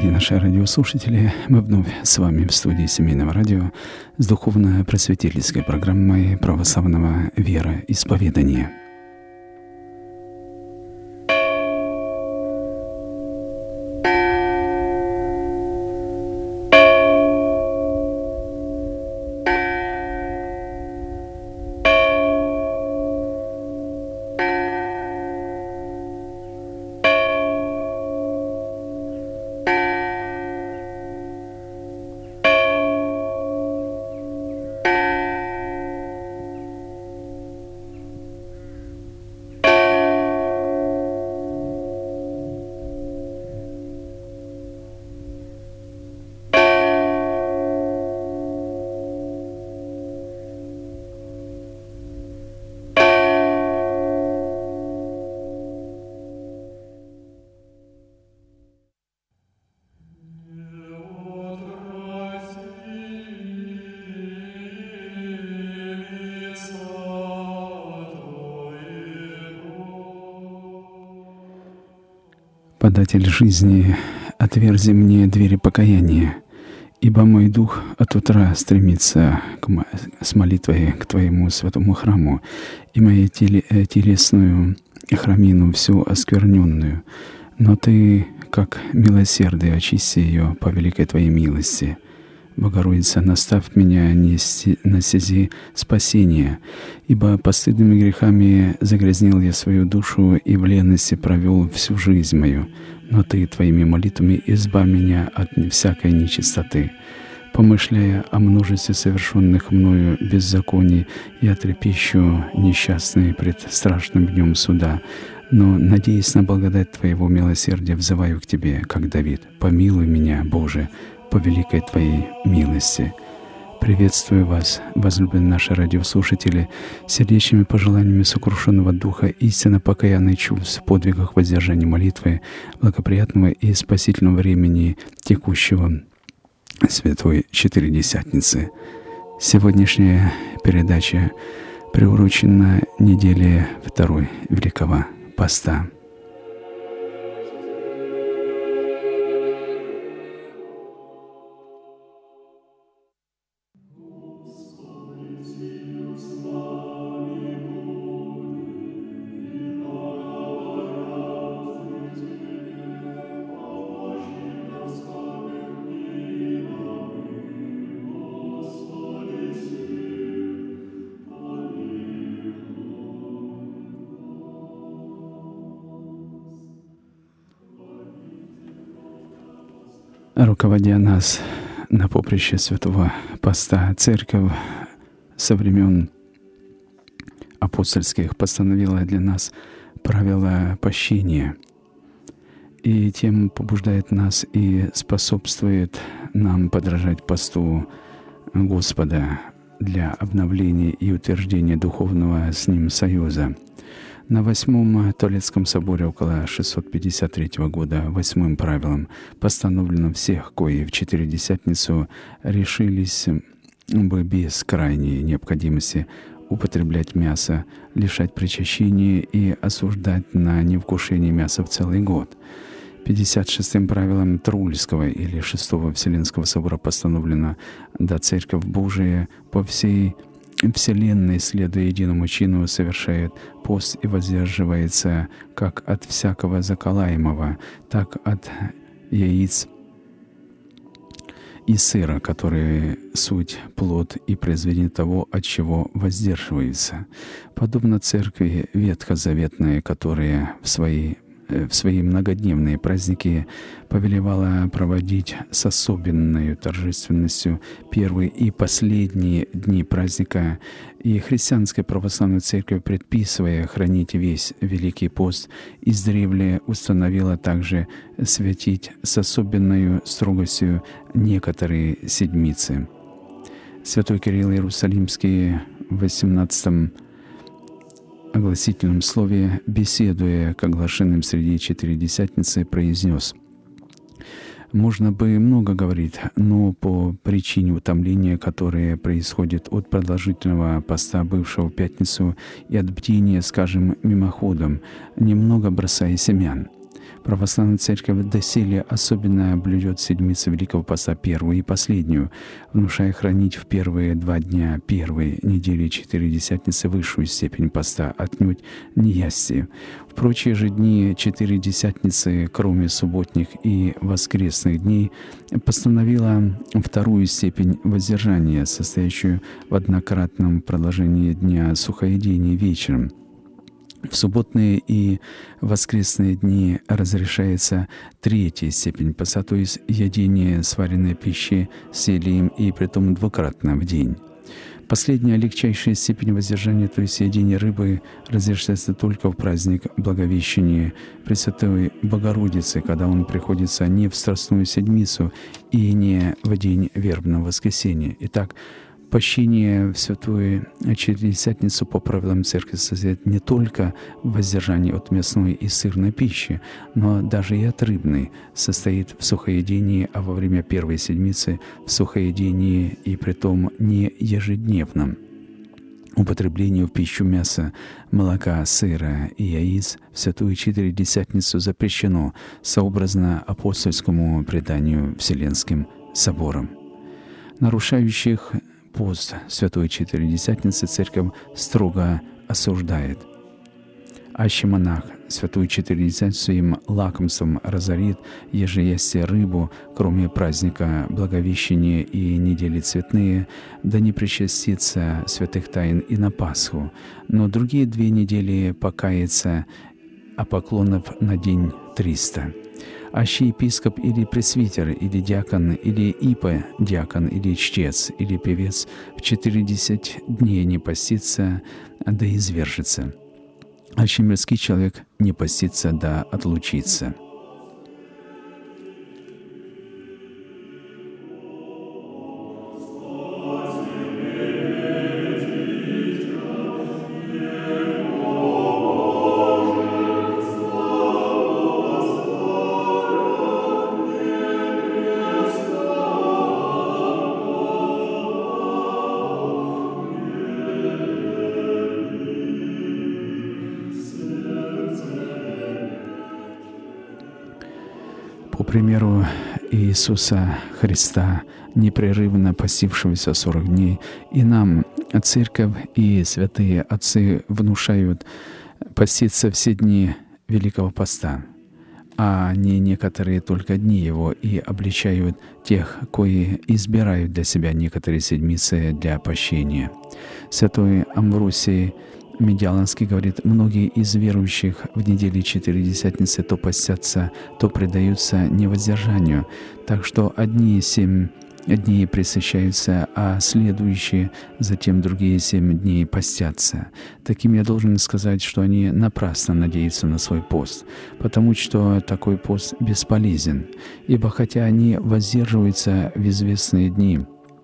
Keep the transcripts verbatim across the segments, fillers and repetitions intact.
Дорогие наши радиослушатели, мы вновь с вами в студии Семейного радио с духовно-просветительской программой православного вероисповедания. Податель жизни, отверзи мне двери покаяния, ибо мой дух от утра стремится к м- с молитвой к Твоему святому храму, и мою теле- телесную храмину всю оскверненную. Но Ты, как милосердие, очисти ее по великой Твоей милости. Богородица, наставь меня нести на стези спасения, ибо постыдными грехами загрязнил я свою душу и в ленности провел всю жизнь мою. Но Ты Твоими молитвами избавь меня от всякой нечистоты. Помышляя о множестве совершенных мною беззаконий, я трепещу несчастный пред страшным днем суда. Но, надеясь на благодать Твоего милосердия, взываю к Тебе, как Давид: «Помилуй меня, Боже, по великой Твоей милости». Приветствую вас, возлюбленные наши радиослушатели, сердечными пожеланиями сокрушенного духа, истинно покаянной чувств в подвигах воздержания молитвы, благоприятного и спасительного времени текущего Святой Четыредесятницы. Сегодняшняя передача приурочена неделе второй Великого Поста. Руководя нас на поприще Святого Поста, Церковь со времен апостольских постановила для нас правила пощения, и тем побуждает нас и способствует нам подражать посту Господа для обновления и утверждения духовного с Ним союза. На Восьмом Толецком соборе около шестьсот пятьдесят третьего года восьмым правилом постановлено всех, кои в Четыредесятницу решились бы без крайней необходимости употреблять мясо, лишать причащения и осуждать на невкушение мяса в целый год. пятьдесят шестым правилом Трульского или Шестого Вселенского собора постановлено: «Да Церковь Божия по всей Вселенной, следуя единому чину, совершает пост и воздерживается как от всякого заколаемого, так от яиц и сыра, которые суть плод и произведение того, от чего воздерживается». Подобно церкви ветхозаветной, которая в своей в свои многодневные праздники повелевала проводить с особенной торжественностью первые и последние дни праздника, и христианская православная церковь, предписывая хранить весь Великий пост, издревле установила также святить с особенной строгостью некоторые седмицы. Святой Кирилл Иерусалимский в восемнадцатом огласительном слове, беседуя к оглашенным среди Четыредесятницы, произнес: «Можно бы много говорить, но по причине утомления, которое происходит от продолжительного поста, бывшего в пятницу, и от бдения, скажем, мимоходом, немного бросая семян. Православная Церковь доселе особенно блюдет седмицу Великого Поста первую и последнюю, внушая хранить в первые два дня первой недели Четыредесятницы высшую степень поста, отнюдь не ясти. В прочие же дни Четыредесятницы, кроме субботних и воскресных дней, постановила вторую степень воздержания, состоящую в однократном продолжении дня сухоедения вечером. В субботные и воскресные дни разрешается третья степень поста, то есть едение сваренной пищи с елеем и притом двукратно в день. Последняя легчайшая степень воздержания, то есть едение рыбы, разрешается только в праздник Благовещения Пресвятой Богородицы, когда он приходится не в Страстную Седмицу и не в день Вербного воскресения. Итак, пощение в Святую Четыредесятницу по правилам Церкви состоит не только в воздержании от мясной и сырной пищи, но даже и от рыбной, состоит в сухоедении, а во время первой седмицы в сухоедении и притом не ежедневном. Употреблению в пищу мяса, молока, сыра и яиц в Святую Четыредесятницу запрещено сообразно апостольскому преданию Вселенским собором. Нарушающих пост Святой Четыредесятницы Церковь строго осуждает. Аще монах Святую Четыредесятницу своим лакомством разорит, еже ясти рыбу, кроме праздника Благовещения и недели цветные, да не причастится святых тайн и на Пасху, но другие две недели покается, а поклонов на день триста. Аще епископ или пресвитер, или диакон, или ипа диакон, или чтец, или певец в четыредесять дней не постится, да извержится. Аще мирский человек не постится, да отлучится. По примеру Иисуса Христа, непрерывно постившегося сорок дней, и нам Церковь и святые Отцы внушают поститься все дни Великого Поста, а не некоторые только дни его, и обличают тех, кои избирают для себя некоторые седмицы для пощения. Святой Амвросий Медиаланский говорит: многие из верующих в неделе Четыредесятницы то постятся, то предаются невоздержанию, так что одни семь дней пресыщаются, а следующие, затем другие семь дней постятся. Таким я должен сказать, что они напрасно надеются на свой пост, потому что такой пост бесполезен, ибо хотя они воздерживаются в известные дни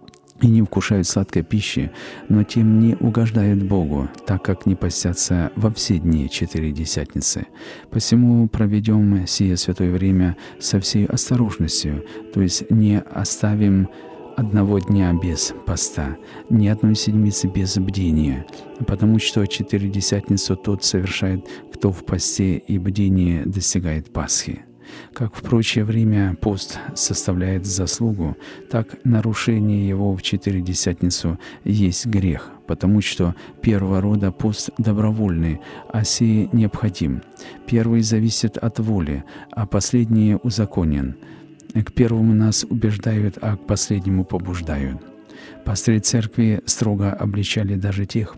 и не вкушают сладкой пищи, но тем не угождают Богу, так как не постятся во все дни Четыредесятницы. Посему проведем сие святое время со всей осторожностью, то есть не оставим одного дня без поста, ни одной седмицы без бдения, потому что Четыредесятницу тот совершает, кто в посте и бдении достигает Пасхи. Как в прочее время пост составляет заслугу, так нарушение его в Четыредесятницу есть грех, потому что первого рода пост добровольный, а сей необходим. Первый зависит от воли, а последний узаконен. К первому нас убеждают, а к последнему побуждают. Пастыри церкви строго обличали даже тех,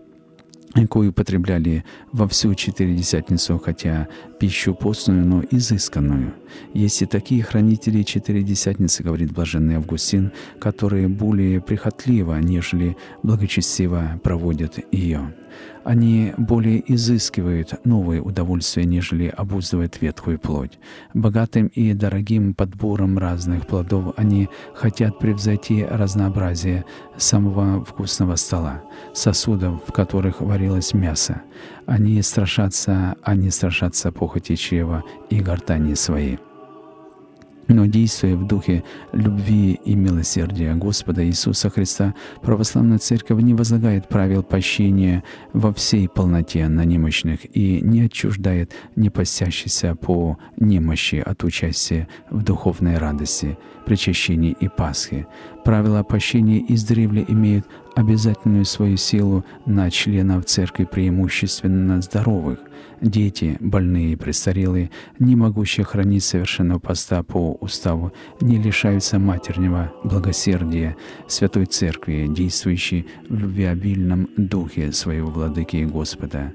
кои употребляли во всю Четыредесятницу, хотя пищу постную, но изысканную. Есть и такие хранители Четыредесятницы, говорит блаженный Августин, которые более прихотливо, нежели благочестиво проводят ее. Они более изыскивают новые удовольствия, нежели обуздывают ветхую плоть. Богатым и дорогим подбором разных плодов они хотят превзойти разнообразие самого вкусного стола, сосудов, в которых варилось мясо. Они страшатся, они страшатся похоти чрева и гортани своей. Но действуя в духе любви и милосердия Господа Иисуса Христа, православная церковь не возлагает правил прощения во всей полноте на немощных и не отчуждает непостящихся по немощи от участия в духовной радости, причащении и Пасхе. Правила прощения издревле имеют обязательную свою силу на членов церкви, преимущественно здоровых. Дети, больные и престарелые, не могущие хранить совершенного поста по уставу, не лишаются матернего благосердия Святой Церкви, действующей в любвеобильном духе своего Владыки и Господа.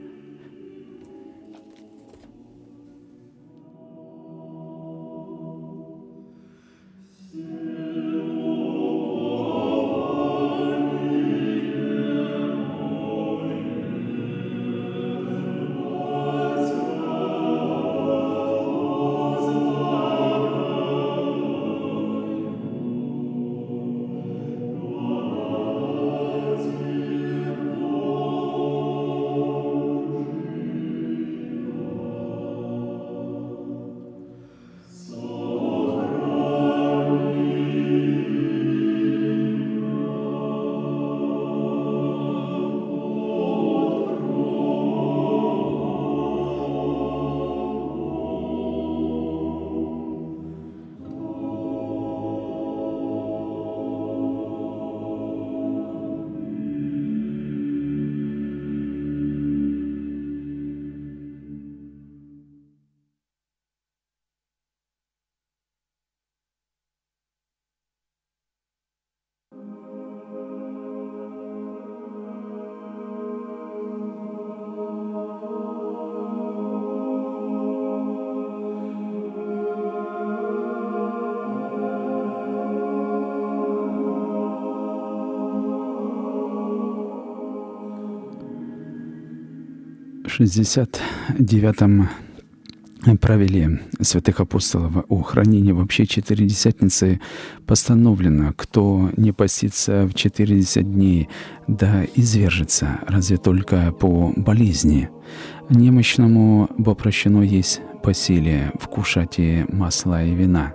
В шестьдесят девятом правиле святых апостолов о хранении вообще Четыредесятницы постановлено: кто не постится в четыредесят дней, да извержется, разве только по болезни. Немощному бо прощено есть по силе вкушать и масла и вина.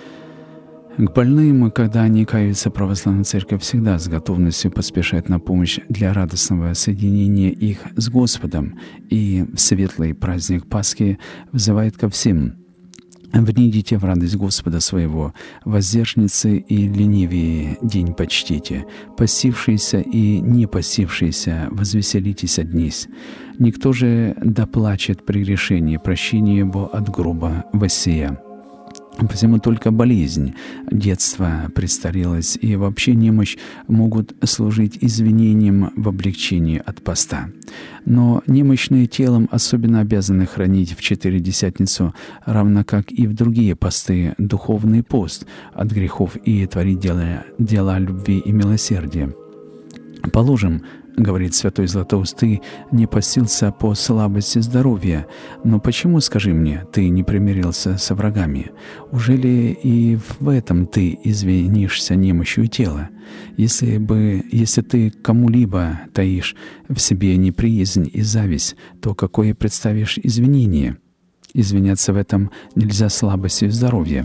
К больным, когда они каются, православная церковь всегда с готовностью поспешает на помощь для радостного соединения их с Господом, и в светлый праздник Пасхи взывает ко всем: «Внидите в радость Господа своего, воздержницы и ленивые день почтите, постившиеся и не постившиеся, возвеселитесь однись. Никто же да плачет при решении прощения бо от гроба воссия». Посему только болезнь, детство, престарелость и вообще немощь могут служить извинением в облегчении от поста. Но немощные телом особенно обязаны хранить в Четыредесятницу, равно как и в другие посты, духовный пост от грехов и творить дела, дела любви и милосердия. Положим, говорит святой Златоуст, ты не постился по слабости здоровья, но почему, скажи мне, ты не примирился со врагами? Ужели и в этом ты извинишься немощью тела? Если бы, если ты кому-либо таишь в себе неприязнь и зависть, то какое представишь извинение? Извиняться в этом нельзя слабостью здоровья.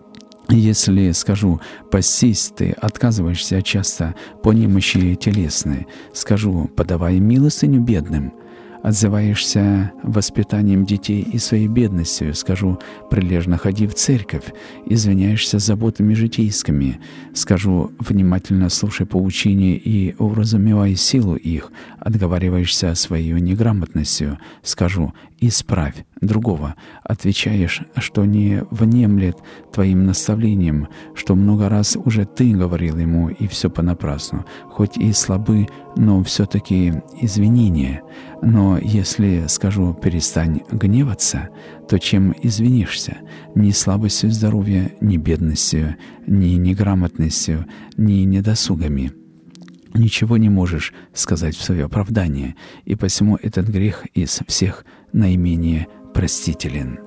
Если, скажу, постись, ты отказываешься часто по немощи телесной, скажу, подавай милостыню бедным, отзываешься воспитанием детей и своей бедностью, скажу, прилежно ходи в церковь, извиняешься заботами житейскими, скажу, внимательно слушай поучения и уразумевай силу их, отговариваешься своей неграмотностью, скажу, исправь другого, отвечаешь, что не внемлет твоим наставлением, что много раз уже ты говорил ему, и все понапрасну, хоть и слабы, но все-таки извинения. Но если, скажу, перестань гневаться, то чем извинишься? Ни слабостью здоровья, ни бедностью, ни неграмотностью, ни недосугами. Ничего не можешь сказать в свое оправдание, и посему этот грех из всех наименее простителен.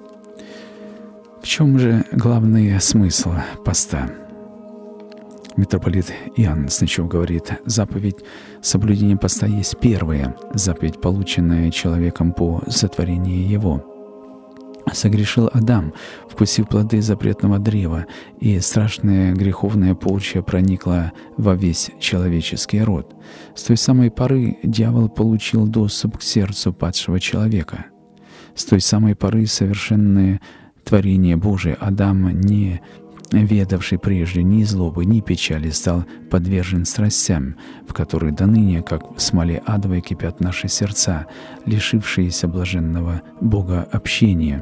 В чем же главный смысл поста? Митрополит Иоанн Снычев говорит: заповедь соблюдения поста есть первая заповедь, полученная человеком по сотворению его. Согрешил Адам, вкусив плоды запретного древа, и страшная греховная порча проникла во весь человеческий род. С той самой поры дьявол получил доступ к сердцу падшего человека. С той самой поры совершенное творение Божие Адам, не ведавший прежде ни злобы, ни печали, стал подвержен страстям, в которые доныне, как в смоле адовой, кипят наши сердца, лишившиеся блаженного Бога общения.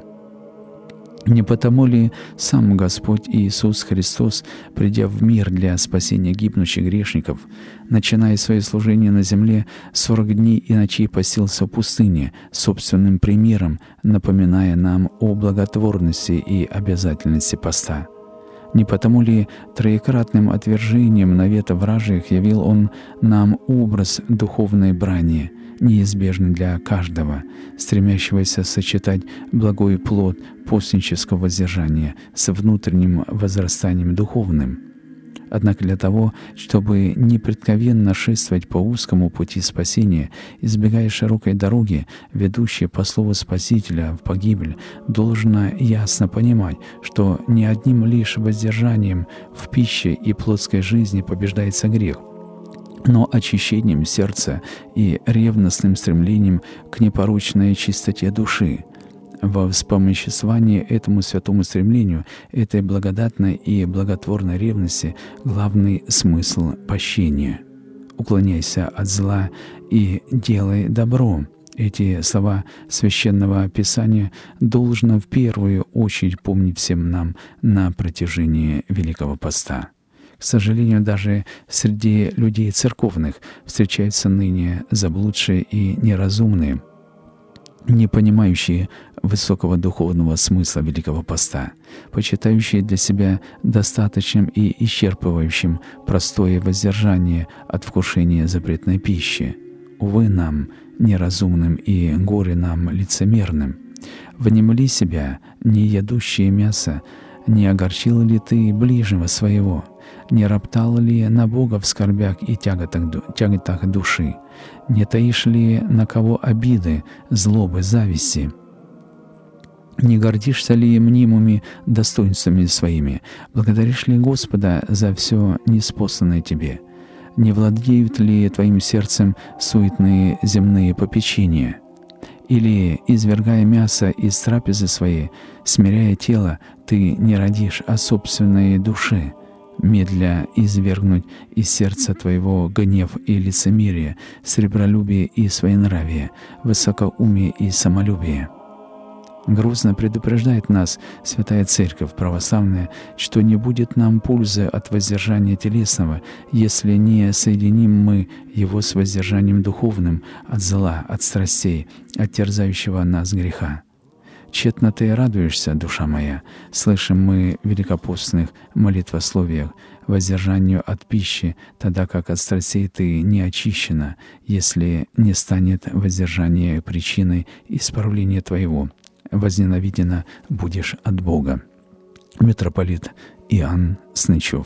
Не потому ли сам Господь Иисус Христос, придя в мир для спасения гибнущих грешников, начиная свое служение на земле, сорок дней и ночей постился в пустыне, собственным примером, напоминая нам о благотворности и обязательности поста? Не потому ли троекратным отвержением навета вражьих явил Он нам образ духовной брани, неизбежный для каждого, стремящегося сочетать благой плод постнического воздержания с внутренним возрастанием духовным? Однако для того, чтобы непреткновенно шествовать по узкому пути спасения, избегая широкой дороги, ведущей по слову Спасителя в погибель, должно ясно понимать, что не одним лишь воздержанием в пище и плотской жизни побеждается грех, но очищением сердца и ревностным стремлением к непорочной чистоте души. Во вспомоществовании этому святому стремлению, этой благодатной и благотворной ревности главный смысл пощения. «Уклоняйся от зла и делай добро». Эти слова Священного Писания должно в первую очередь помнить всем нам на протяжении Великого Поста. К сожалению, даже среди людей церковных встречаются ныне заблудшие и неразумные, не понимающие высокого духовного смысла Великого Поста, почитающие для себя достаточным и исчерпывающим простое воздержание от вкушения запретной пищи. Увы нам, неразумным, и горе нам, лицемерным! Внемли себя, не ядущее мясо, не огорчил ли ты ближнего своего? Не роптал ли на Бога в скорбях и тяготах, тяготах души? Не таишь ли на кого обиды, злобы, зависти? Не гордишься ли мнимыми достоинствами своими? Благодаришь ли Господа за все ниспосланное тебе? Не владеют ли твоим сердцем суетные земные попечения? Или, извергая мясо из трапезы своей, смиряя тело, ты не родишь о собственной душе, медля извергнуть из сердца твоего гнев и лицемерие, сребролюбие и своенравие, высокоумие и самолюбие? Грустно предупреждает нас Святая Церковь Православная, что не будет нам пользы от воздержания телесного, если не соединим мы его с воздержанием духовным от зла, от страстей, от терзающего нас греха. Тщетно ты радуешься, душа моя, слышим мы в великопостных молитвословиях, воздержанию от пищи, тогда как от страстей ты не очищена, если не станет воздержание причиной исправления твоего. Возненавидена будешь от Бога. Митрополит Иоанн Снычев.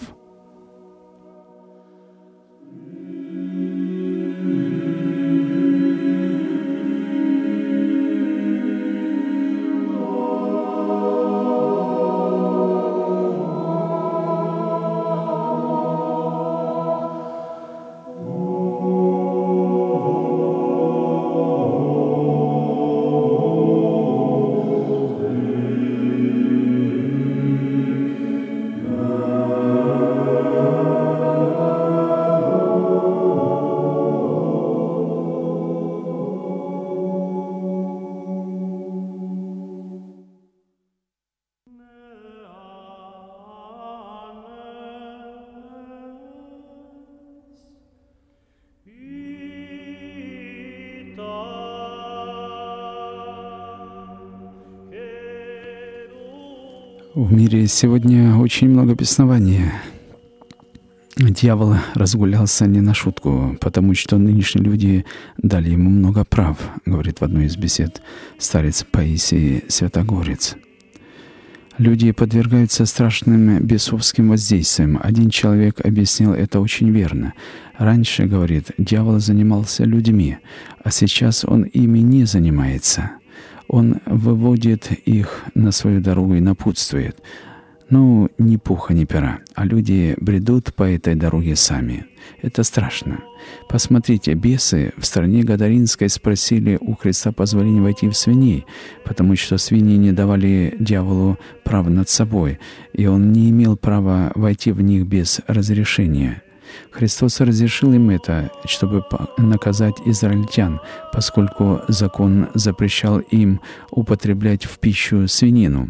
В мире сегодня очень много беснования. Дьявол разгулялся не на шутку, потому что нынешние люди дали ему много прав, говорит в одной из бесед старец Паисий Святогорец. Люди подвергаются страшным бесовским воздействиям. Один человек объяснил это очень верно. Раньше, говорит, дьявол занимался людьми, а сейчас он ими не занимается. Он выводит их на свою дорогу и напутствует. Ну, ни пуха, ни пера, а люди бредут по этой дороге сами. Это страшно. Посмотрите, бесы в стране Гадаринской спросили у Христа позволения войти в свиней, потому что свиньи не давали дьяволу права над собой, и он не имел права войти в них без разрешения. Христос разрешил им это, чтобы наказать израильтян, поскольку закон запрещал им употреблять в пищу свинину.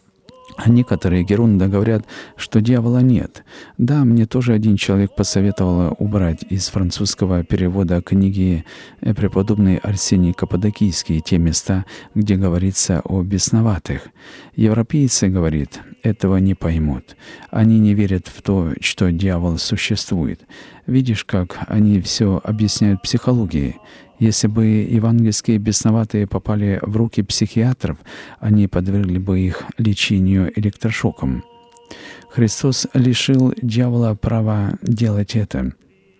А некоторые герунда говорят, что дьявола нет. Да, мне тоже один человек посоветовал убрать из французского перевода книги преподобный Арсений Каппадокийский те места, где говорится о бесноватых. Европейцы, говорит, этого не поймут. Они не верят в то, что дьявол существует. Видишь, как они все объясняют психологией. Если бы евангельские бесноватые попали в руки психиатров, они подвергли бы их лечению электрошоком. Христос лишил дьявола права делать это.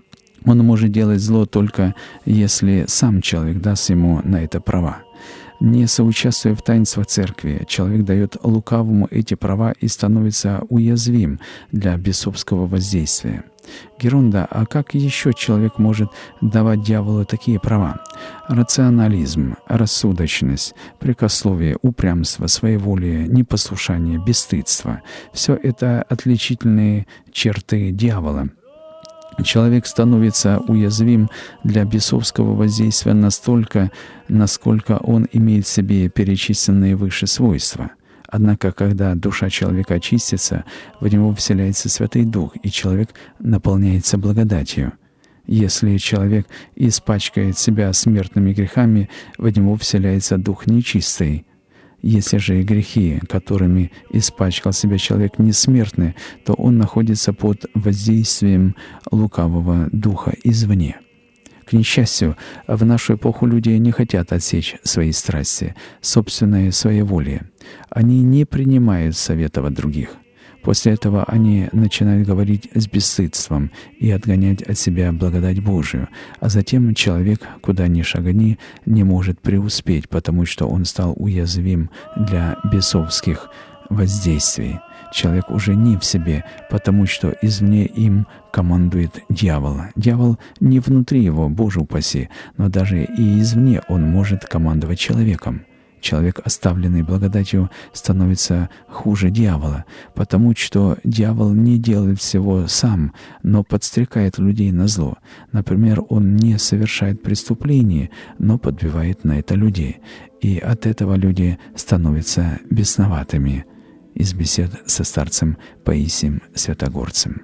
Он может делать зло только если сам человек даст ему на это права. Не соучаствуя в таинствах церкви, человек дает лукавому эти права и становится уязвим для бесовского воздействия. Герунда, а как еще человек может давать дьяволу такие права? Рационализм, рассудочность, прекословие, упрямство, своеволие, непослушание, бесстыдство — все это отличительные черты дьявола. Человек становится уязвим для бесовского воздействия настолько, насколько он имеет в себе перечисленные выше свойства. Однако, когда душа человека очистится, в него вселяется Святый Дух, и человек наполняется благодатью. Если человек испачкает себя смертными грехами, в него вселяется Дух нечистый. Если же грехи, которыми испачкал себя человек, не смертны, то он находится под воздействием лукавого духа извне. К несчастью, в нашу эпоху люди не хотят отсечь свои страсти, собственное своеволие. Они не принимают советов от других. После этого они начинают говорить с бесстыдством и отгонять от себя благодать Божию, а затем человек, куда ни шагни, не может преуспеть, потому что он стал уязвим для бесовских воздействий. Человек уже не в себе, потому что извне им командует дьявол. Дьявол не внутри его, Боже упаси, но даже и извне он может командовать человеком. Человек, оставленный благодатью, становится хуже дьявола, потому что дьявол не делает всего сам, но подстрекает людей на зло. Например, он не совершает преступлений, но подбивает на это людей. И от этого люди становятся бесноватыми. Из бесед со старцем Паисием Святогорцем.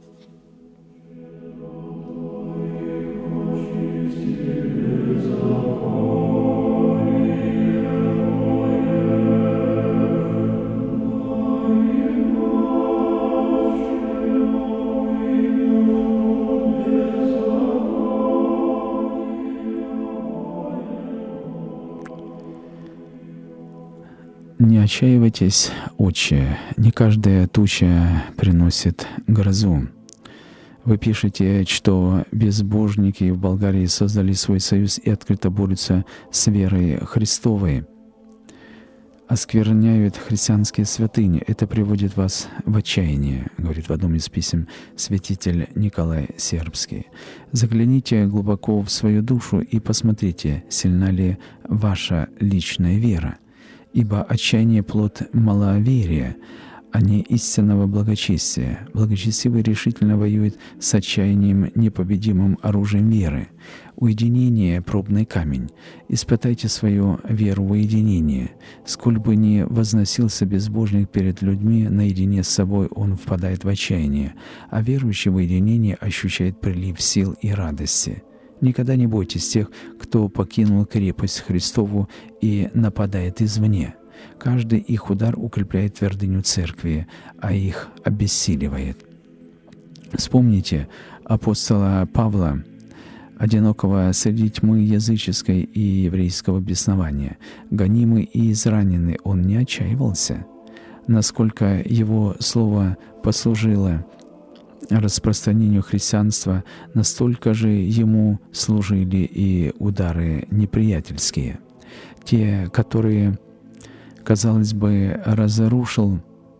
Не отчаивайтесь, отче, не каждая туча приносит грозу. Вы пишете, что безбожники в Болгарии создали свой союз и открыто борются с верой Христовой, оскверняют христианские святыни. Это приводит вас в отчаяние, говорит в одном из писем святитель Николай Сербский. Загляните глубоко в свою душу и посмотрите, сильна ли ваша личная вера. Ибо отчаяние — плод маловерия, а не истинного благочестия. Благочестивый решительно воюет с отчаянием, непобедимым оружием веры. Уединение — пробный камень. Испытайте свою веру в уединение. Сколь бы ни возносился безбожник перед людьми, наедине с собой он впадает в отчаяние, а верующий в уединение ощущает прилив сил и радости. Никогда не бойтесь тех, кто покинул крепость Христову и нападает извне. Каждый их удар укрепляет твердыню церкви, а их обессиливает. Вспомните апостола Павла, одинокого среди тьмы языческой и еврейского беснования. Гонимый и израненный, он не отчаивался. Насколько его слово послужило распространению христианства, настолько же ему служили и удары неприятельские. Те, которые, казалось бы, разрушил,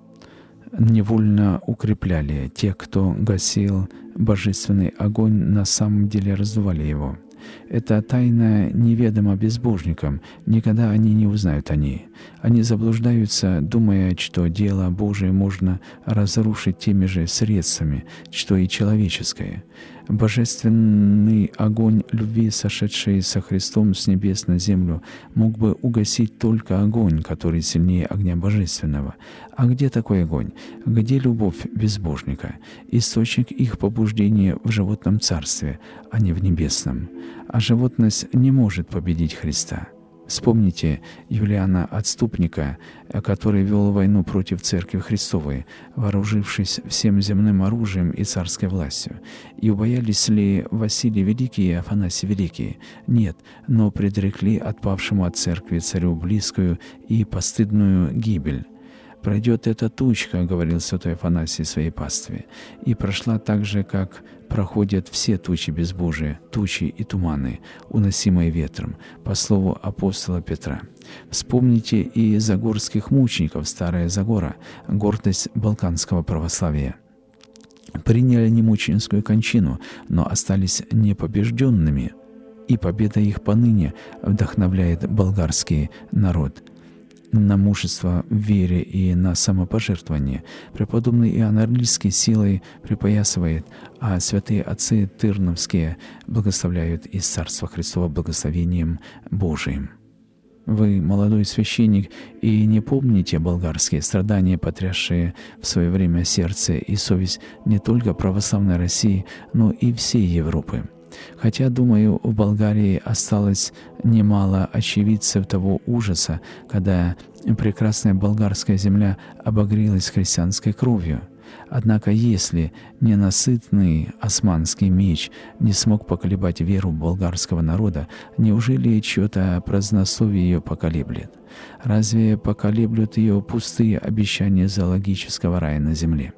невольно укрепляли. Те, кто гасил божественный огонь, на самом деле раздували его. Эта тайна неведома безбожникам, никогда они не узнают о ней. Они заблуждаются, думая, что дело Божие можно разрушить теми же средствами, что и человеческое. Божественный огонь любви, сошедший со Христом с небес на землю, мог бы угасить только огонь, который сильнее огня божественного. А где такой огонь? Где любовь безбожника? Источник их побуждения в животном царстве, а не в небесном. А животность не может победить Христа. Вспомните Юлиана Отступника, который вел войну против Церкви Христовой, вооружившись всем земным оружием и царской властью. И убоялись ли Василий Великий и Афанасий Великий? Нет, но предрекли отпавшему от Церкви царю близкую и постыдную гибель. «Пройдет эта тучка, — говорил святой Афанасий своей пастве, — и прошла так же, как проходят все тучи безбожия, тучи и туманы, уносимые ветром», по слову апостола Петра. Вспомните и загорских мучеников, Старая Загора, гордость балканского православия. Приняли они мученическую кончину, но остались непобежденными, и победа их поныне вдохновляет болгарский народ на мужество в вере и на самопожертвование. Преподобный Иоанн Орлийский силой припоясывает, а святые отцы Тырновские благословляют из Царства Христова благословением Божиим. Вы, молодой священник, и не помните болгарские страдания, потрясшие в свое время сердце и совесть не только православной России, но и всей Европы. Хотя, думаю, в Болгарии осталось немало очевидцев того ужаса, когда прекрасная болгарская земля обогрелась христианской кровью. Однако, если ненасытный османский меч не смог поколебать веру болгарского народа, неужели чье-то празднословие ее поколеблет? Разве поколеблют ее пустые обещания зоологического рая на земле?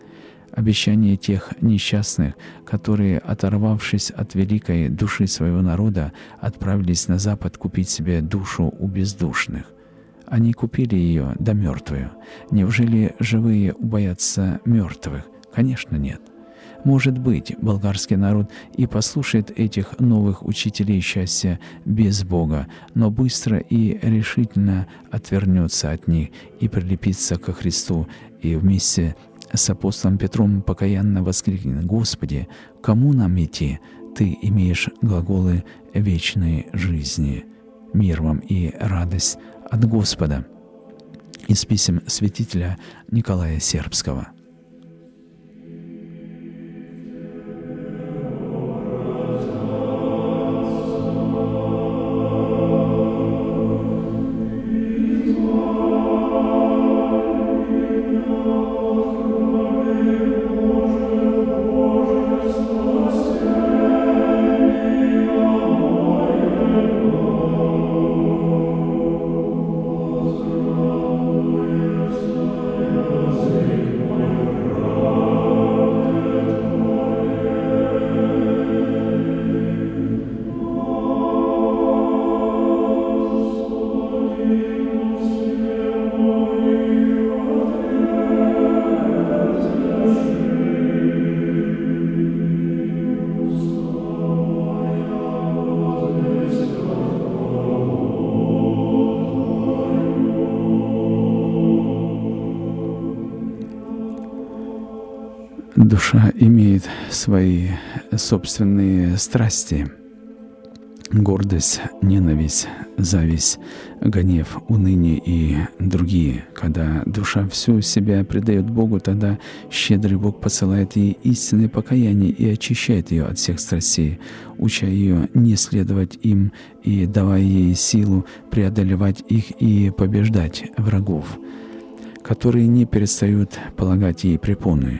Обещания тех несчастных, которые, оторвавшись от великой души своего народа, отправились на Запад купить себе душу у бездушных. Они купили ее, да мертвую. Неужели живые убоятся мертвых? Конечно, нет. Может быть, болгарский народ и послушает этих новых учителей счастья без Бога, но быстро и решительно отвернется от них и прилепится ко Христу, и вместе с апостолом Петром покаянно воскликнет: «Господи, кому нам идти? Ты имеешь глаголы вечной жизни. Мир вам и радость от Господа». Из писем святителя Николая Сербского. Душа имеет свои собственные страсти: гордость, ненависть, зависть, гнев, уныние и другие. Когда душа всю себя предает Богу, тогда щедрый Бог посылает ей истинное покаяние и очищает ее от всех страстей, уча ее не следовать им и давая ей силу преодолевать их и побеждать врагов, которые не перестают полагать ей препоны.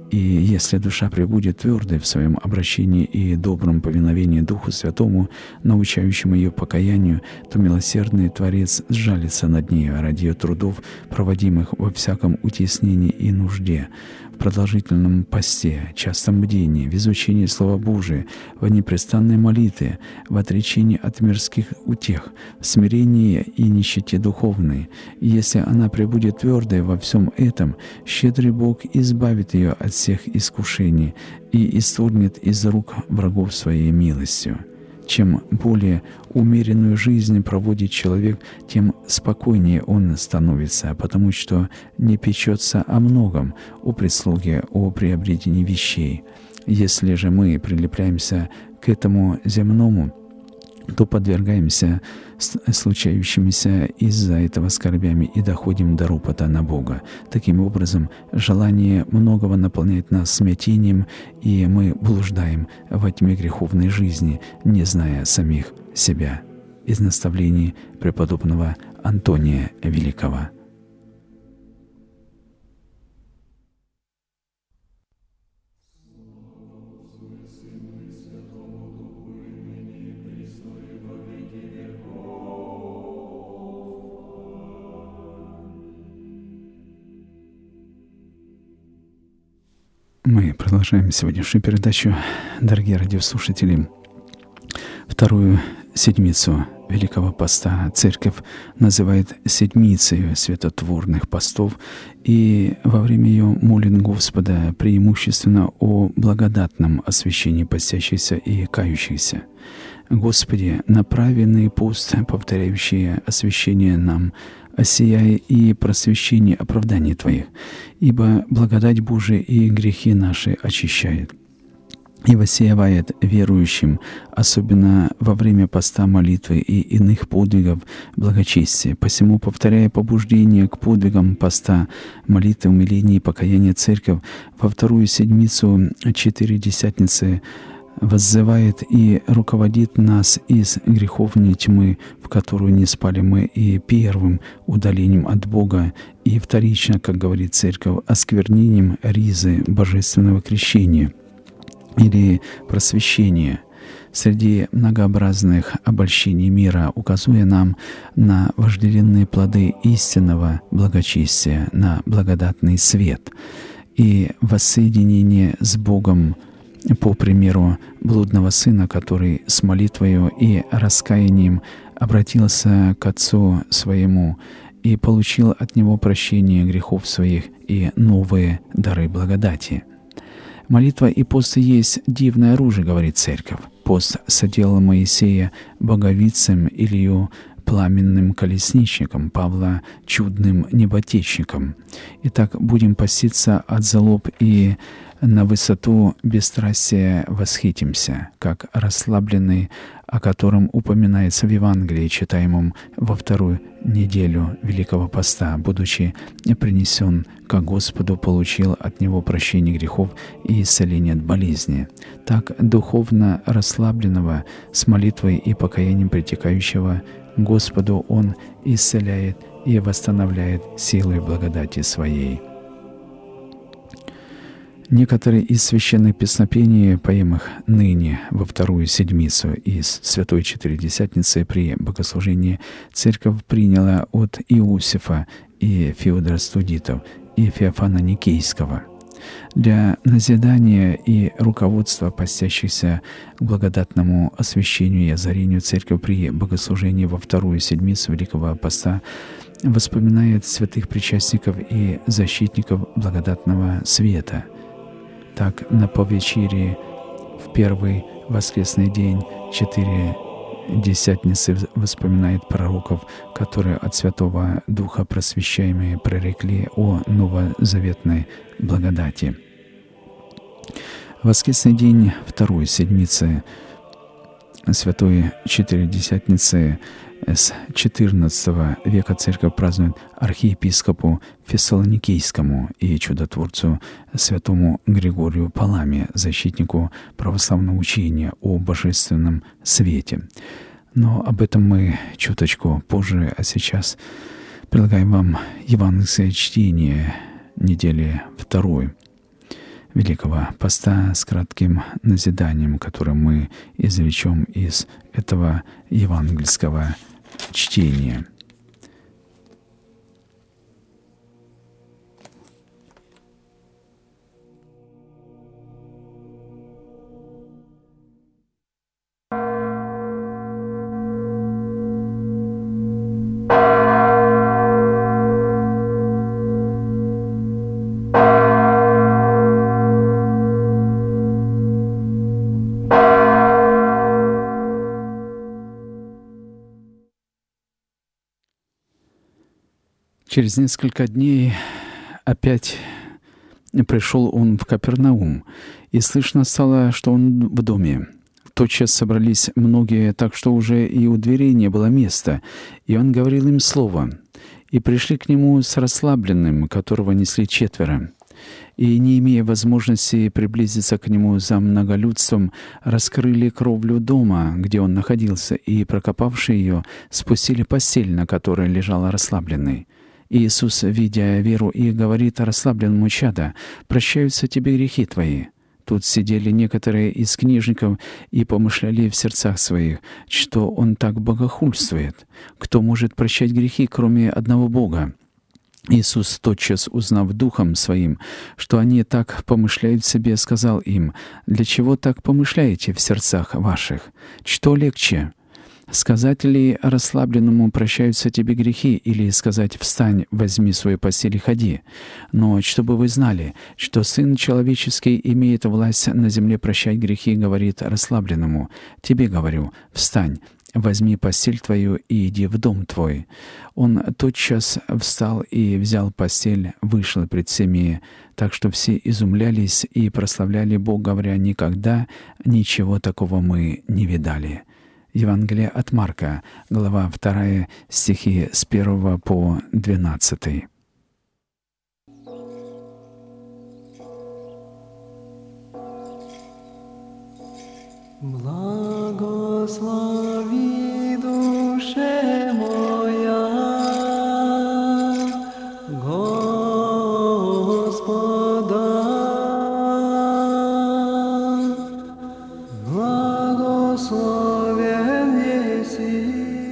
И если душа пребудет твердой в своем обращении и добром повиновении Духу Святому, научающему ее покаянию, то милосердный Творец сжалится над нею ради ее трудов, проводимых во всяком утеснении и нужде, в продолжительном посте, частом бдении, в изучении Слова Божия, в непрестанной молитве, в отречении от мирских утех, в смирении и нищете духовной. И если она пребудет твердой во всем этом, щедрый Бог избавит ее от всех искушений и исторгнет из рук врагов своей милостью. Чем более умеренную жизнь проводит человек, тем спокойнее он становится, потому что не печется о многом, о прислуге, о приобретении вещей. Если же мы прилепляемся к этому земному, то подвергаемся случающимися из-за этого скорбями и доходим до ропота на Бога. Таким образом, желание многого наполняет нас смятением, и мы блуждаем во тьме греховной жизни, не зная самих себя. Из наставлений преподобного Антония Великого. Мы продолжаем сегодняшнюю передачу, дорогие радиослушатели. Вторую седмицу Великого Поста Церковь называет седмицей святотворных постов, и во время ее молит Господа преимущественно о благодатном освящении постящихся и кающихся. Господи, направенный пост, повторяющий освящение нам, осияя и просвещение оправданий Твоих, ибо благодать Божия и грехи наши очищает и воссеивает верующим, особенно во время поста, молитвы и иных подвигов благочестия. Посему, повторяя побуждение к подвигам поста, молитвы, умиления и покаяния, Церковь во вторую седмицу Четыредесятницы воззывает и руководит нас из греховной тьмы, в которую не спали мы, и первым удалением от Бога, и вторично, как говорит Церковь, осквернением ризы божественного крещения или просвещения среди многообразных обольщений мира, указывая нам на вожделенные плоды истинного благочестия, на благодатный свет и воссоединение с Богом, по примеру блудного сына, который с молитвою и раскаянием обратился к Отцу своему и получил от Него прощение грехов своих и новые дары благодати. Молитва и пост есть дивное оружие, говорит Церковь. Пост соделал Моисея боговицем, Илью пламенным колесничником, Павла чудным неботечником. Итак, будем поститься от злоб и на высоту бесстрастия восхитимся, как расслабленный, о котором упоминается в Евангелии, читаемом во вторую неделю Великого Поста, будучи принесен ко Господу, получил от Него прощение грехов и исцеление от болезни. Так духовно расслабленного с молитвой и покаянием притекающего Господу Он исцеляет и восстанавливает силой благодати Своей. Некоторые из священных песнопений, поемых ныне во вторую седмицу из Святой Четыредесятницы при богослужении, Церковь приняла от Иосифа и Феодора Студитов и Феофана Никейского. Для назидания и руководства постящихся к благодатному освящению и озарению Церковь при богослужении во вторую седмицу Великого Поста воспоминает святых причастников и защитников благодатного света. Так, на повечерии в первый воскресный день Четыредесятницы воспоминает пророков, которые от Святого Духа просвещаемые прорекли о новозаветной благодати. Воскресный день второй седмицы Святой Четыредесятницы с четырнадцатого века Церковь празднует архиепископу Фессалоникийскому и чудотворцу святому Григорию Паламе, защитнику православного учения о божественном свете. Но об этом мы чуточку позже, а сейчас предлагаем вам евангельское чтение недели второй. Великого Поста с кратким назиданием, которое мы извлечем из этого евангельского чтения. Через несколько дней опять пришел он в Капернаум, и слышно стало, что он в доме. Тотчас собрались многие, так что уже и у дверей не было места, и он говорил им слово. И пришли к нему с расслабленным, которого несли четверо. И, не имея возможности приблизиться к нему за многолюдством, раскрыли кровлю дома, где он находился, и, прокопавши ее, спустили постель, на которой лежал расслабленный. И Иисус, видя веру их, говорит расслабленному: «Чадо, прощаются тебе грехи твои». Тут сидели некоторые из книжников и помышляли в сердцах своих, что он так богохульствует. Кто может прощать грехи, кроме одного Бога? Иисус, тотчас узнав духом своим, что они так помышляют в себе, сказал им: «Для чего так помышляете в сердцах ваших? Что легче? Сказать ли расслабленному: прощаются тебе грехи, или сказать: встань, возьми свою постель и ходи? Но чтобы вы знали, что Сын Человеческий имеет власть на земле прощать грехи, говорит расслабленному: тебе говорю, встань, возьми постель твою и иди в дом твой». Он тотчас встал и взял постель, вышел пред всеми, так что все изумлялись и прославляли Бога, говоря: никогда ничего такого мы не видали. Евангелие от Марка, глава вторая, стихи с первого по двенадцатый. Благослови, душе моя, Господа, благословен еси.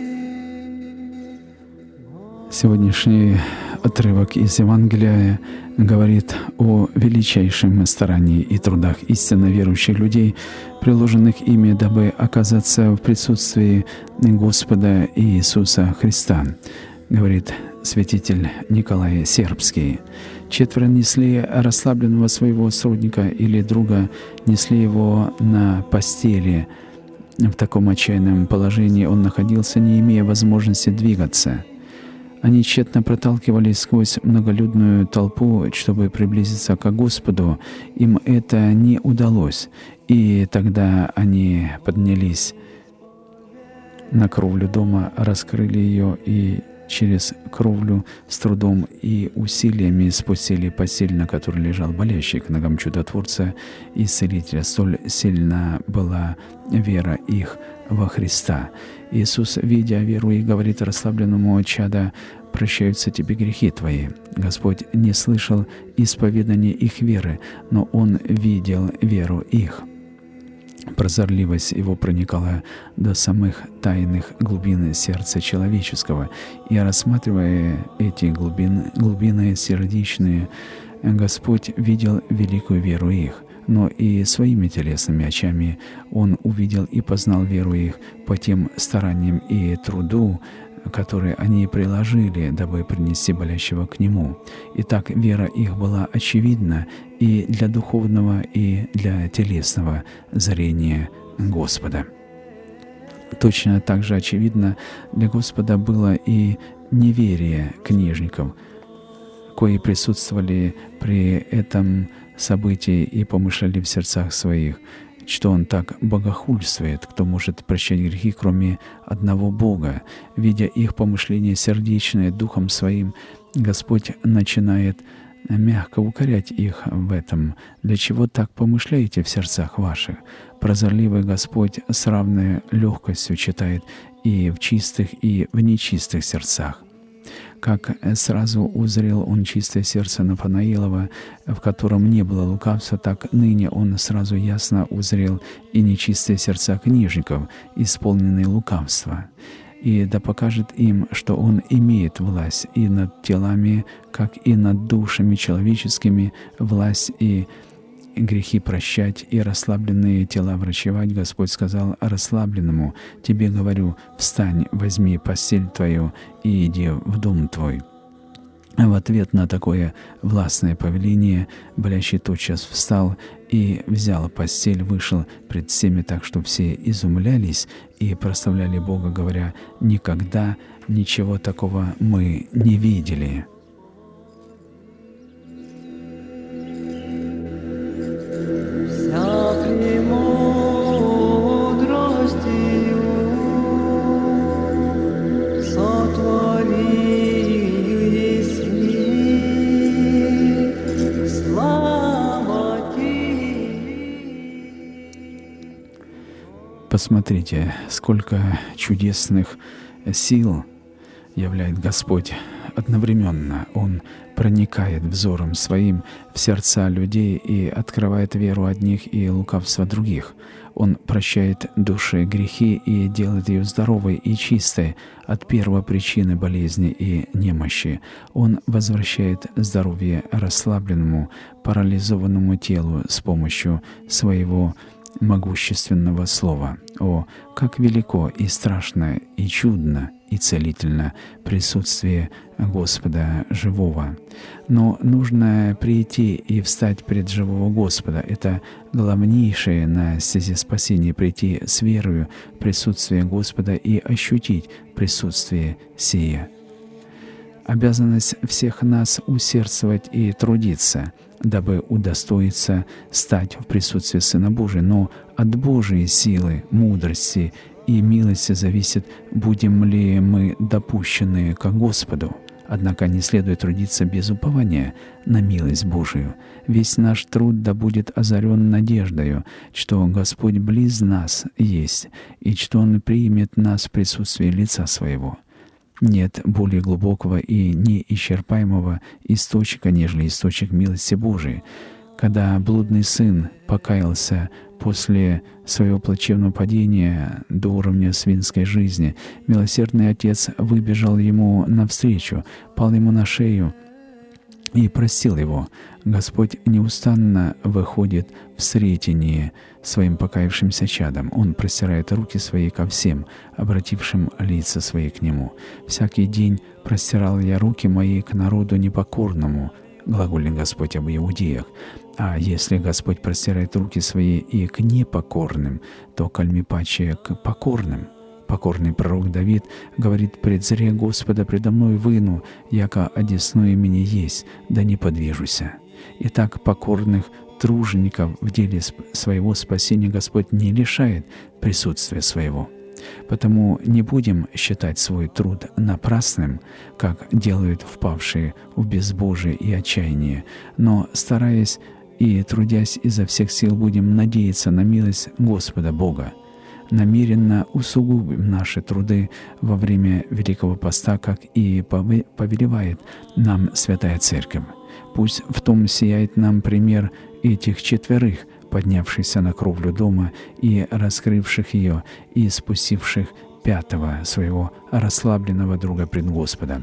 Сегодняшний отрывок из Евангелия говорит о величайшем старании и трудах истинно верующих людей, приложенных ими, дабы оказаться в присутствии Господа Иисуса Христа, говорит святитель Николай Сербский. Четверо несли расслабленного своего сродника или друга, несли его на постели. В таком отчаянном положении он находился, не имея возможности двигаться. Они тщетно проталкивались сквозь многолюдную толпу, чтобы приблизиться к Господу. Им это не удалось. И тогда они поднялись на кровлю дома, раскрыли ее и через кровлю с трудом и усилиями спустили постель, на которой лежал болящий, к ногам чудотворца и исцелителя. Столь сильна была вера их во Христа. Иисус, видя веру, и говорит расслабленному: «Чадо, прощаются тебе грехи твои». Господь не слышал исповедания их веры, но Он видел веру их. Прозорливость Его проникала до самых тайных глубин сердца человеческого, и, рассматривая эти глубины, глубины сердечные, Господь видел великую веру их. Но и своими телесными очами Он увидел и познал веру их по тем стараниям и труду, которые они приложили, дабы принести болящего к Нему. Итак, вера их была очевидна и для духовного, и для телесного зрения Господа. Точно так же очевидно для Господа было и неверие книжников, кои присутствовали при этом событии и помышляли в сердцах своих, что Он так богохульствует, кто может прощать грехи, кроме одного Бога. Видя их помышления сердечные Духом Своим, Господь начинает мягко укорять их в этом. «Для чего так помышляете в сердцах ваших?» Прозорливый Господь с равной легкостью читает и в чистых, и в нечистых сердцах. Как сразу узрел он чистое сердце Нафанаилова, в котором не было лукавства, так ныне он сразу ясно узрел и нечистые сердца книжников, исполненные лукавства. И да покажет им, что он имеет власть и над телами, как и над душами человеческими, власть и грехи прощать и расслабленные тела врачевать. Господь сказал расслабленному: «Тебе говорю, встань, возьми постель твою и иди в дом твой». В ответ на такое властное повеление болящий тотчас встал и взял постель, вышел пред всеми так, что все изумлялись и прославляли Бога, говоря: «Никогда ничего такого мы не видели». Посмотрите, сколько чудесных сил являет Господь одновременно. Он проникает взором своим в сердца людей и открывает веру одних и лукавство других. Он прощает душе грехи и делает ее здоровой и чистой от первопричины болезни и немощи. Он возвращает здоровье расслабленному, парализованному телу с помощью своего могущественного слова. О, как велико и страшно и чудно и целительно присутствие Господа живого! Но нужно прийти и встать пред живого Господа. Это главнейшее на стезе спасения — прийти с верою в присутствие Господа и ощутить присутствие сие. Обязанность всех нас усердствовать и трудиться, дабы удостоиться стать в присутствии Сына Божия. Но от Божией силы, мудрости и милости зависит, будем ли мы допущены к Господу. Однако не следует трудиться без упования на милость Божию. Весь наш труд да будет озарен надеждою, что Господь близ нас есть, и что Он примет нас в присутствии лица Своего. Нет более глубокого и неисчерпаемого источника, нежели источник милости Божией. Когда блудный сын покаялся после своего плачевного падения до уровня свинской жизни, милосердный отец выбежал ему навстречу, пал ему на шею и простил его. Господь неустанно выходит в сретение своим покаявшимся чадом. Он простирает руки свои ко всем, обратившим лица свои к Нему. «Всякий день простирал я руки мои к народу непокорному», глаголит Господь об иудеях. А если Господь простирает руки свои и к непокорным, то кальмипаче к покорным. Покорный пророк Давид говорит: «Пред зре Господа предо мной выну, яко одесную имени есть, да не подвижуся». Итак, покорных тружеников в деле своего спасения Господь не лишает присутствия своего. Потому не будем считать свой труд напрасным, как делают впавшие в безбожие и отчаяние, но, стараясь и трудясь изо всех сил, будем надеяться на милость Господа Бога. Намеренно усугубим наши труды во время Великого Поста, как и повелевает нам Святая Церковь. Пусть в том сияет нам пример этих четверых, поднявшихся на кровлю дома и раскрывших ее, и спустивших пятого своего расслабленного друга пред Господа.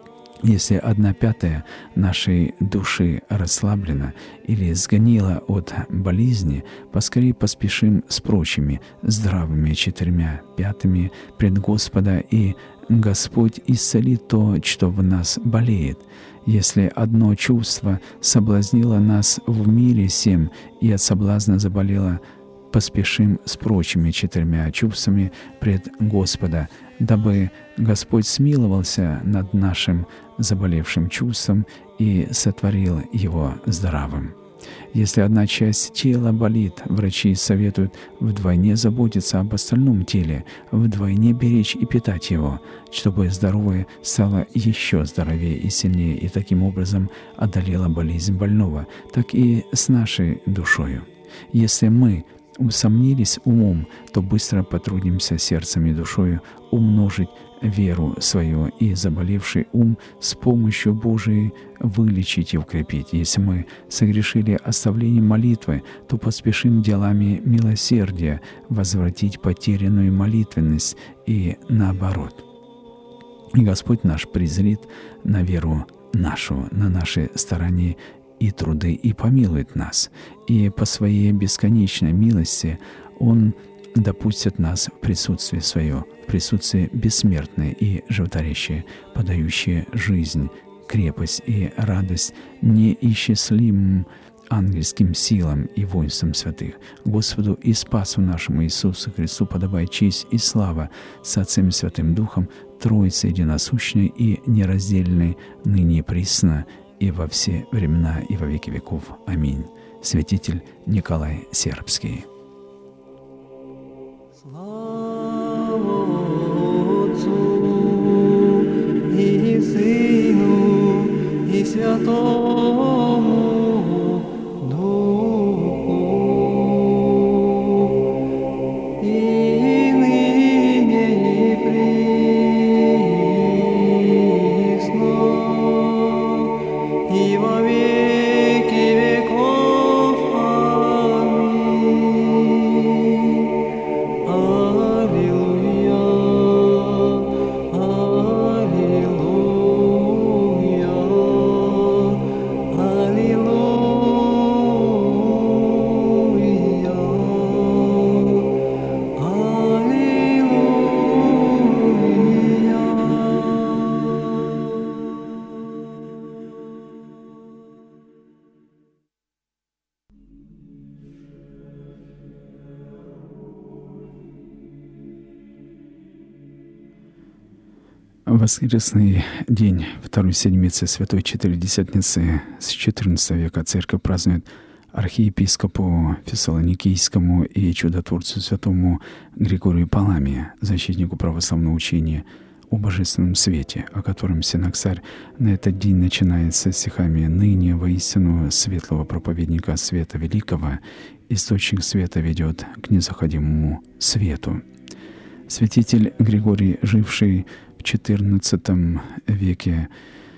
Если одна пятая нашей души расслаблена или сгнила от болезни, поскорее поспешим с прочими здравыми четырьмя пятыми пред Господа, и Господь исцелит то, что в нас болеет. Если одно чувство соблазнило нас в мире сем, и от соблазна заболело, поспешим с прочими четырьмя чувствами пред Господа, дабы Господь смиловался над нашим заболевшим чувством и сотворил его здравым. Если одна часть тела болит, врачи советуют вдвойне заботиться об остальном теле, вдвойне беречь и питать его, чтобы здоровое стало еще здоровее и сильнее, и таким образом одолела болезнь больного, так и с нашей душою. Если мы усомнились умом, то быстро потрудимся сердцем и душою умножить веру свою и заболевший ум с помощью Божией вылечить и укрепить. Если мы согрешили оставлением молитвы, то поспешим делами милосердия возвратить потерянную молитвенность и наоборот. И Господь наш презрит на веру нашу, на наши старания и труды, и помилует нас. И по Своей бесконечной милости Он допустит нас в присутствие Свое, в присутствие бессмертное и животворящее, подающее жизнь, крепость и радость неисчислимым ангельским силам и воинствам святых. Господу и Спасу нашему Иисусу Христу подобает честь и слава с Отцем и Святым Духом, Троице единосущной и нераздельной, ныне и присно, и во все времена, и во веки веков. Аминь. Святитель Николай Сербский. Слава Отцу и Сыну и Святому Духу, и ныне и присно, и во веки веков. Аминь. Аллилуйя, аллилуйя, Воскресный день второй седмицы Святой Четыредесятницы с четырнадцатого века Церковь празднует архиепископу Фессалоникийскому и чудотворцу святому Григорию Паламии, защитнику православного учения о божественном свете, о котором Синоксарь на этот день начинается стихами «Ныне воистину светлого проповедника света великого источник света ведет к незаходимому свету». Святитель Григорий, живший в четырнадцатом веке,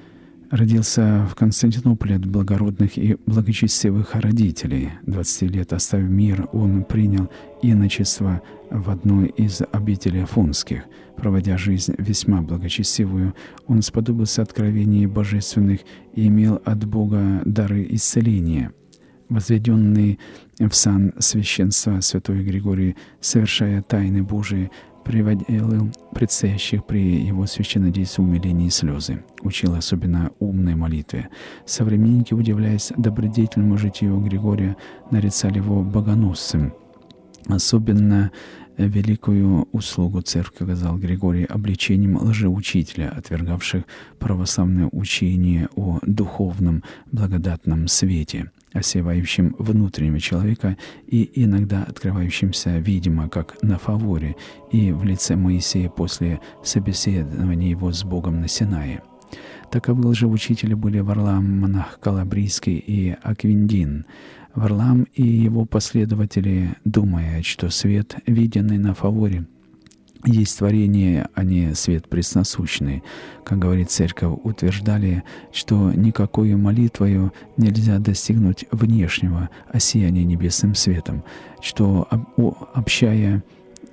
родился в Константинополе от благородных и благочестивых родителей. двадцати лет оставив мир, он принял иночество в одной из обителей афонских. Проводя жизнь весьма благочестивую, он сподобился откровений божественных и имел от Бога дары исцеления. Возведенный в сан священства святой Григорий, совершая тайны Божии, приводил предстоящих при его священнодействии умиления и слезы, учил особенно умной молитве. Современники, удивляясь добродетельному житию Григория, нарицали его богоносцем. Особенно великую услугу церкви оказал Григорий обличением лжеучителя, отвергавших православное учение о духовном благодатном свете, осевающим внутреннего человека и иногда открывающимся, видимо, как на фаворе, и в лице Моисея после собеседования его с Богом на Синае. Таковы лжеучители были Варлаам, монах Калабрийский, и Аквиндин. Варлаам и его последователи, думая, что свет, виденный на фаворе, есть творение, а не свет пресносущный, как говорит Церковь, утверждали, что никакой молитвою нельзя достигнуть внешнего осияния небесным светом, что, общая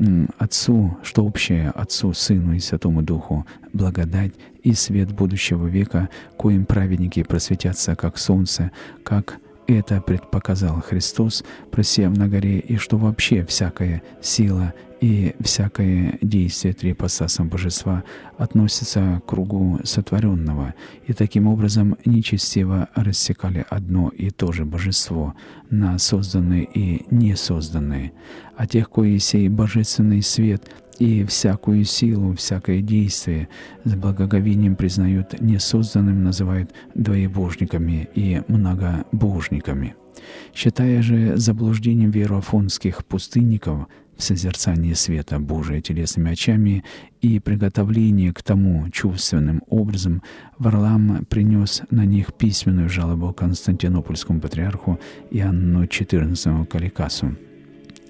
Отцу, что общее Отцу, Сыну и Святому Духу, благодать и свет будущего века, коим праведники просветятся, как солнце, как это предпоказал Христос, просев на горе, и что вообще всякая сила и всякое действие трипостасом Божества относится к кругу сотворенного, и таким образом нечестиво рассекали одно и то же Божество на созданные и несозданные, а тех, кои сей божественный свет и всякую силу, всякое действие с благоговением признают несозданным, называют двоебожниками и многобожниками. Считая же заблуждением веру афонских пустынников в созерцании света Божия телесными очами и приготовление к тому чувственным образом, Варлаам принес на них письменную жалобу Константинопольскому патриарху Иоанну четырнадцатому Каликасу.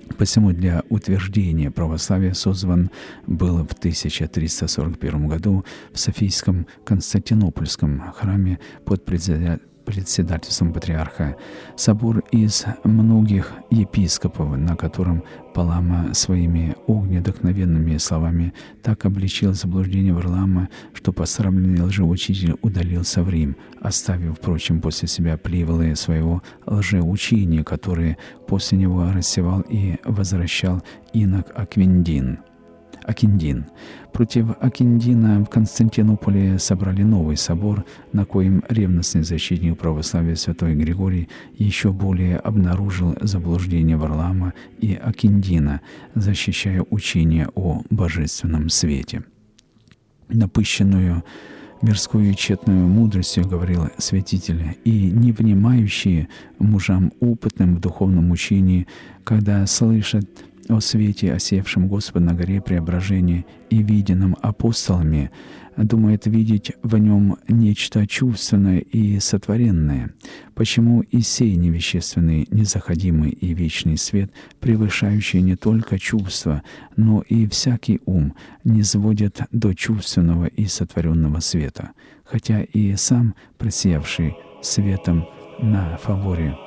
Посему для утверждения православия созван был в тысяча триста сорок первом году в Софийском Константинопольском храме под председательством патриарха собор из многих епископов, на котором Палама своими огнедохновенными словами так обличил заблуждение Варлаама, что посрамленный лжеучитель удалился в Рим, оставив, впрочем, после себя плевелы своего лжеучения, которые после него рассевал и возвращал инок Аквиндин. Акиндин. Против Акиндина в Константинополе собрали новый собор, на коем ревностный защитник православия святой Григорий еще более обнаружил заблуждение Варлаама и Акиндина, защищая учение о божественном свете. Напыщенную мирскую тщетную мудростью, говорил святитель, и не внимающие мужам опытным в духовном учении, когда слышат о свете, осевшем Господа на горе преображения и виденном апостолами, думает видеть в нем нечто чувственное и сотворенное. Почему и сей невещественный, незаходимый и вечный свет, превышающий не только чувства, но и всякий ум, не сводит до чувственного и сотворенного света, хотя и сам просиявший светом на фаворе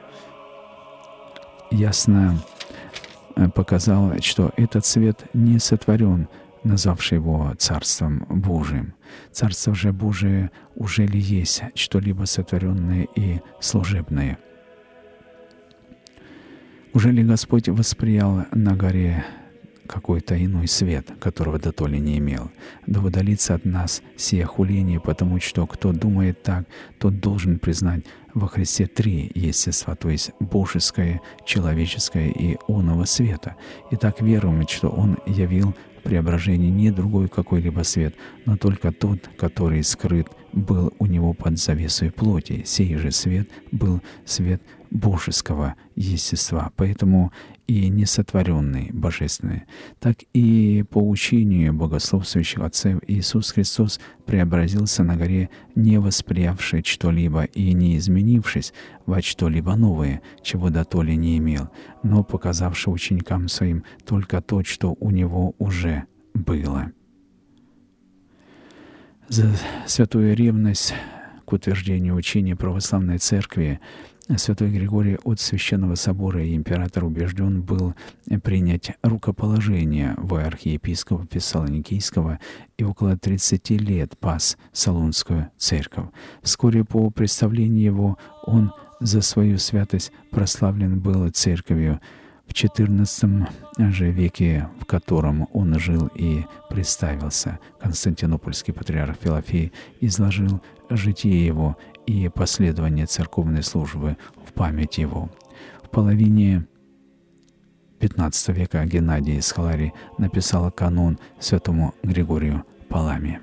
ясно показал, что этот свет не сотворен, назвавший его Царством Божиим. Царство же Божие уже ли есть что-либо сотворенное и служебное? Уже ли Господь восприял на горе какой-то иной свет, которого дотоле не имел? Да удалится от нас сие хуление, потому что кто думает так, тот должен признать во Христе три естества, то есть божеское, человеческое и оного света. И так веруем, что Он явил в преображении не другой какой-либо свет, но только тот, который скрыт был у Него под завесой плоти. Сей же свет был свет божеского естества, поэтому и несотворенный, божественный. Так и по учению богословствующих отцев Иисус Христос преобразился на горе, не восприявший что-либо и не изменившись во что-либо новое, чего дотоле не имел, но показавший ученикам своим только то, что у Него уже было. За святую ревность к утверждению учения православной церкви святой Григорий от Священного собора и император убежден был принять рукоположение в архиепископа Фессалоникийского и около тридцати лет пас Солунскую церковь. Вскоре по представлению его он за свою святость прославлен был церковью. В четырнадцатом же веке, в котором он жил и представился, Константинопольский патриарх Филофей изложил житие его и последование церковной службы в память его. В половине пятнадцатого века Геннадий Схаларий написал канон святому Григорию Паламе.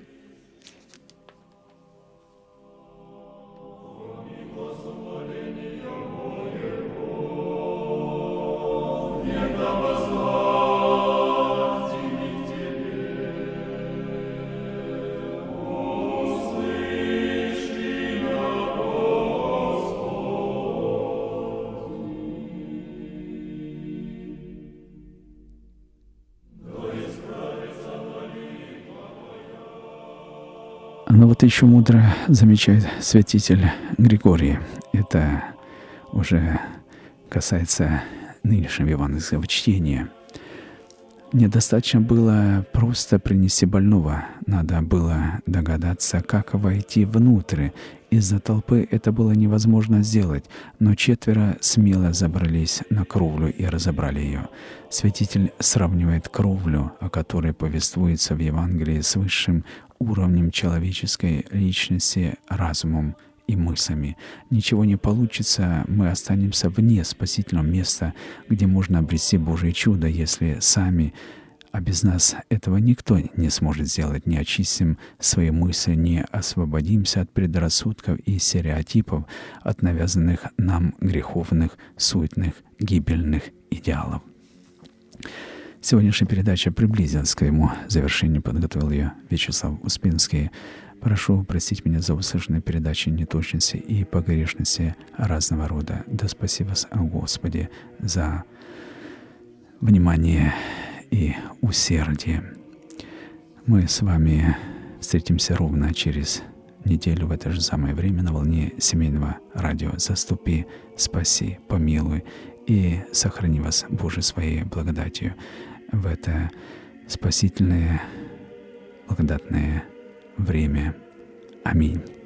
Но вот еще мудро замечает святитель Григорий. Это уже касается нынешнего евангельского чтения. Недостаточно было просто принести больного, надо было догадаться, как войти внутрь. Из-за толпы это было невозможно сделать, но четверо смело забрались на кровлю и разобрали ее. Святитель сравнивает кровлю, о которой повествуется в Евангелии, с высшим уровнем человеческой личности, разумом и мыслями. Ничего не получится, мы останемся вне спасительного места, где можно обрести Божие чудо, если сами, а без нас этого никто не сможет сделать, не очистим свои мысли, не освободимся от предрассудков и стереотипов, от навязанных нам греховных, суетных, гибельных идеалов. Сегодняшняя передача приблизилась к своему завершению, подготовил ее Вячеслав Успенский. Прошу простить меня за услышанные передачи неточности и погрешности разного рода. Да спаси вас, Господи, за внимание и усердие. Мы с вами встретимся ровно через неделю в это же самое время на волне семейного радио. Заступи, спаси, помилуй и сохрани вас, Боже, своей благодатью в это спасительное, благодатное время. Аминь.